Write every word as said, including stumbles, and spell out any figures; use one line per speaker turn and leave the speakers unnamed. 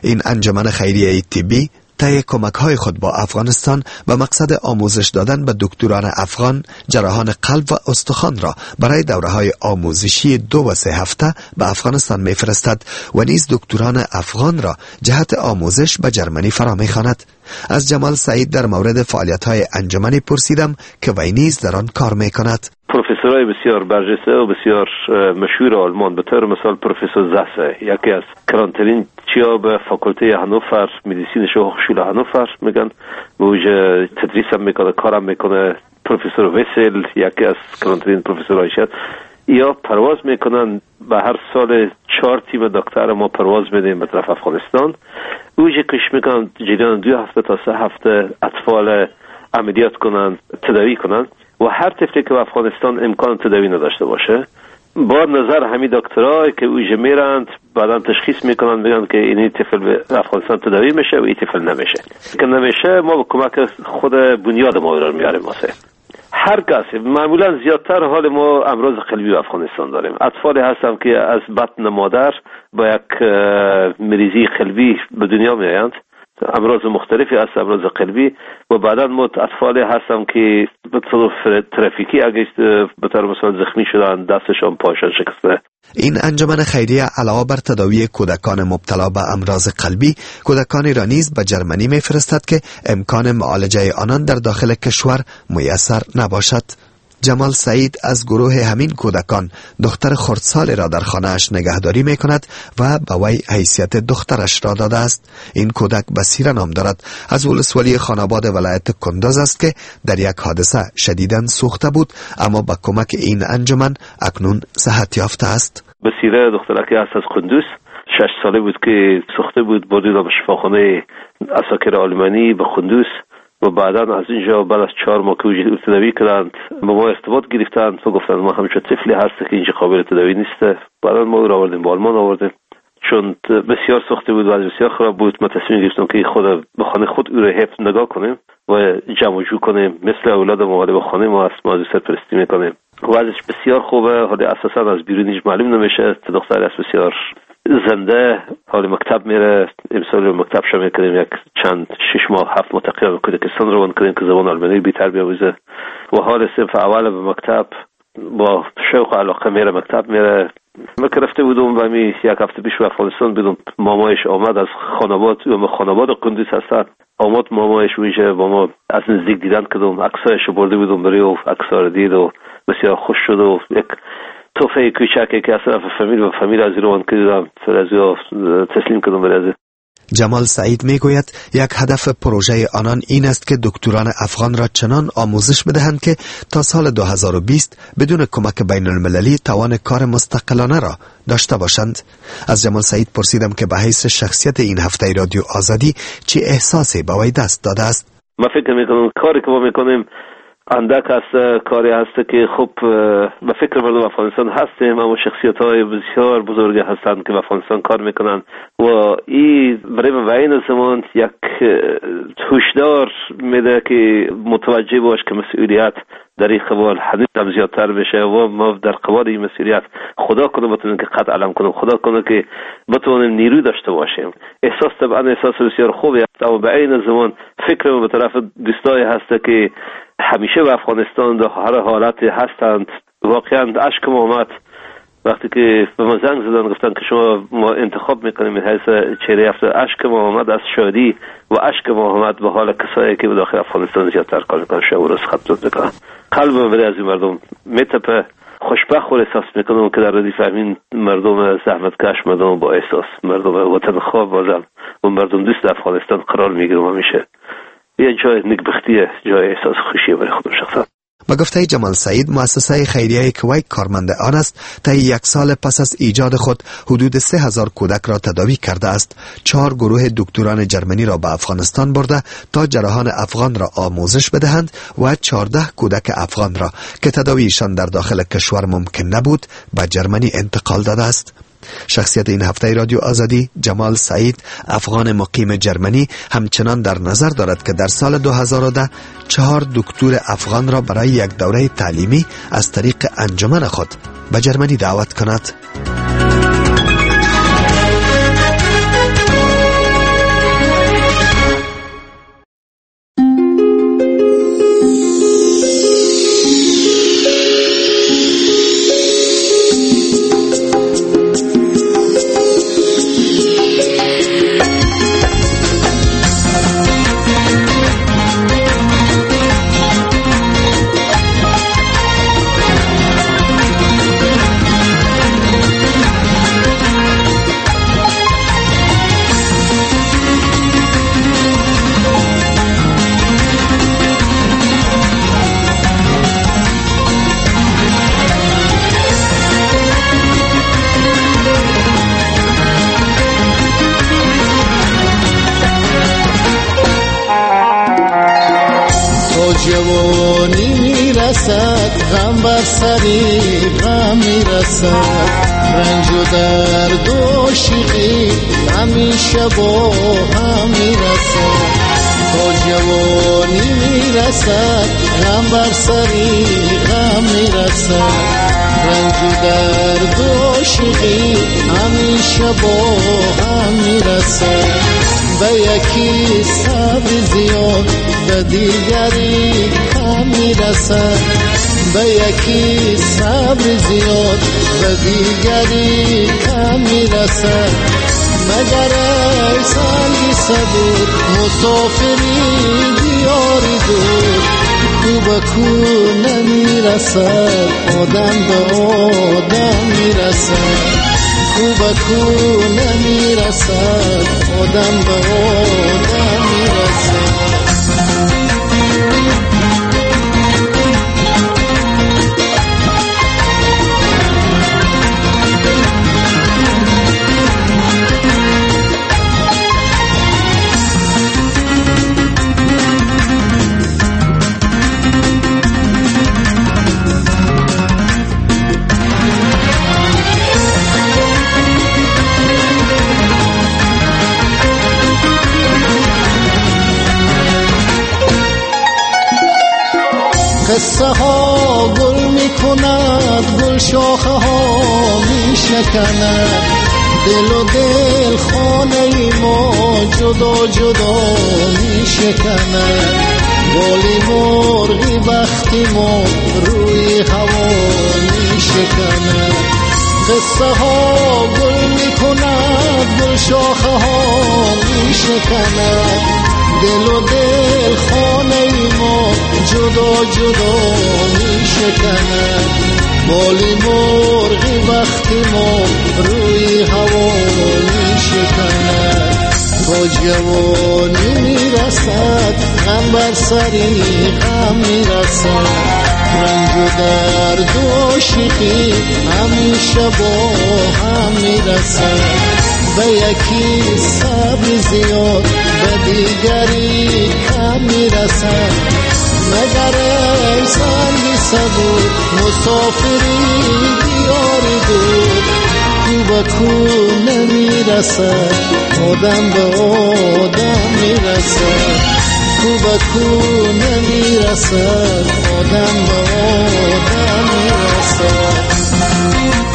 این انجمن خیریه طبی طی کمک‌های خود با افغانستان به مقصد آموزش دادن به دکتران افغان جراحان قلب و استخوان را برای دوره‌های آموزشی دو و سه هفته به افغانستان می‌فرستد و نیز دکتران افغان را جهت آموزش به جرمنی فرا می‌خواند. از جمال سعید در مورد فعالیت‌های انجمنی پرسیدم که وی نیز در آن کار می‌کند.
پروفسورای بسیار برجسته و بسیار مشهور آلمان به طور مثال پروفسور زاسه یکی از کلانترین چیا به فاکولته هانوفر مدیسینش هوخشول هانوفر میگن و اوجه تدریس هم میکنه کارم میکنه. پروفسور ویسل یکی از کلانترین پروفسورای شد یا پرواز میکنن به هر سال چهار تیم دکتر ما پرواز میدیم به طرف افغانستان. اوجه کش میکنن جریان دو هفته تا سه هفته اطفال عملیات کنن تداوی کنن و هر طفلی که به افغانستان امکان تداوی نداشته باشه با نظر همین دکترای که اوجه میرند بعدا تشخیص میکنن میگن که این طفل به افغانستان تداوی میشه و این طفل نمیشه. که نمیشه ما با کمک خود بنیاد ما رو میاریم واسه هر کسی. معمولا زیادتر حال ما امراض قلبی و افغانستان داریم. اطفالی هستن که از بطن مادر با یک مریضی قلبی به دنیا میآیند، امراض مختلفی هست امراض قلبی و بعدا ما اطفالی هستن که به طور ترافیکی اگه به طور مثلا زخمی شدن دستشان پاشان شکسته.
این انجمن خیریه علاوه بر تداوی کودکان مبتلا به امراض قلبی کودکانی را نیز به جرمنی میفرستد که امکان معالجه آنان در داخل کشور میسر نباشد. جمال سعید از گروه همین کودکان دختر خردسال را در خانه‌اش نگهداری می کند و به وی حیثیت دخترش را داده است. این کودک بصیره نام دارد. از ولسوالی خاناباد ولایت کندز است که در یک حادثه شدیداً سوخته بود اما با کمک این انجمن اکنون صحت یافته است.
بصیره دخترکی است از کندز، شش ساله بود که سوخته بود، بردید به شفاخانه عساکر آلمانی به کندز و بعدا از اینجا بعد از چهار ماه که وجود تداوی کردند با ما ارتباط گرفتند و گفتند ما همچون طفلی هست که اینجا قابل تداوی نیسته. بعدا ما او را آوردیم با آلمان آوردیم چون بسیار سخته بود و بسیار خراب بود. ما تصمیم گرفتیم که خود به خانه خود او را حفظ نگاه کنیم و جمع جو کنیم مثل اولاد ما به خانه ما است ما سرپرستی میکنیم. وضعش بسیار خوبه، حالا اساسا از بیرون هیچ معلوم نمیشه. دختر است بسیار زنده، حال مکتب میره. امسال مکتب شما میکنیم یک چند شش ماه هفت ماه تقریبا کودکستان روان کنیم که زبان آلمانی بیتر بیاموزه و حال صنف اول به مکتب با شوق و علاقه میره مکتب میره. ما که رفته بودم و می یک هفته پیش به افغانستان بودم، مامایش آمد از خانواد و خانواد کندوز هستن آمد مامایش ویژه با ما از نزدیک دیدن کردم، عکسایش برده بودم برای و عکس‌ها رو دید و بسیار خوش شد و یک توفه کوچکی که اصلا فامیل و فامیل از ایران کردم فرازیو تسلیم کردم برای.
جمال سعید میگوید یک هدف پروژه آنان این است که دکتران افغان را چنان آموزش بدهند که تا سال دو هزار و بیست بدون کمک بین المللی توان کار مستقلانه را داشته باشند. از جمال سعید پرسیدم که به حیث شخصیت این هفته رادیو آزادی چه احساسی به وی دست داده است.
ما فکر میکنم کاری که ما میکنیم اندک هست، کاری هست که خوب به فکر مردم افغانستان هستیم اما شخصیت های بسیار بزرگی هستند که به افغانستان کار میکنن و این برای این زمان یک هشدار میده که متوجه باش که مسئولیت در این قبال حدیث هم زیادتر بشه و ما در قبال این مسئولیت خدا کنه بتونیم که قد علم کنیم، خدا کنه که بتونیم نیروی داشته باشیم. احساس طبعا احساس بسیار خوبی است اما به این زمان فکر به طرف دوستای هست که همیشه به افغانستان در هر حالتی هستند. واقعا اشک محمد وقتی که به ما زنگ زدن گفتن که شما ما انتخاب میکنیم این حیث چهره هفته، اشک محمد از شادی و اشک محمد به حال کسایی که به داخل افغانستان زیادتر کار میکنن شب و روز خدمت میکنن. قلبم برای از این مردم میتپه، خوشبخت و احساس میکنم که در ردیف همین مردم زحمتکش، مردم با احساس، مردم وطن خواب بازم و مردم دوست افغانستان قرار میگیرم همیشه. یه جای نگبختیه، جای احساس خوشیه برای خودم شخصا.
با گفته جمال سعید مؤسسه خیریه که وی کارمند آن است تا یک سال پس از ایجاد خود حدود سه هزار کودک را تداوی کرده است. چهار گروه دکتران جرمنی را به افغانستان برده تا جراحان افغان را آموزش بدهند و چهارده کودک افغان را که تداویشان در داخل کشور ممکن نبود به جرمنی انتقال داده است. شخصیت این هفته رادیو آزادی جمال سعید افغان مقیم جرمنی همچنان در نظر دارد که در سال دو هزار و ده چهار دکتر افغان را برای یک دوره تعلیمی از طریق انجمن خود به جرمنی دعوت کند.
جوانی میرسد غم بر سری غم میرسد رنج و درد و شیقی همیشه با هم میرسد تا جوانی میرسد غم بر سری غم میرسد رنج و درد و شیقی همیشه با هم میرسد به یکی صبر زیاد به دیگری کم میرسد به یکی صبر زیاد به دیگری کم میرسد مگر ای سنگی صبور مسافری دیاری دور کو به کو نمیرسد آدم به آدم میرسد کو به کو نمیرسد آدم به آدم میرسد قصه ها گل می کند گل شاخه ها می شکند دل و دل خانه ما جدا جدا می شکند بالی مرغی بختی ما روی هوا می شکند قصه ها گل می کند گل شاخه ها می شکند دل و دل خانه ما جدا جدا می شکند بالی مرغی وقتی ما روی هوا می شکند با جوانی می رسد غم بر سری غم می رسد رنج و درد و شیقی همیشه با هم می رسد به یکی صبر زیاد به دیگری کم میرسد مگر ای سنگی صبور مسافری دیاری دور کو به کو نمیرسد آدم به آدم میرسد کو به کو نمیرسد آدم به آدم میرسد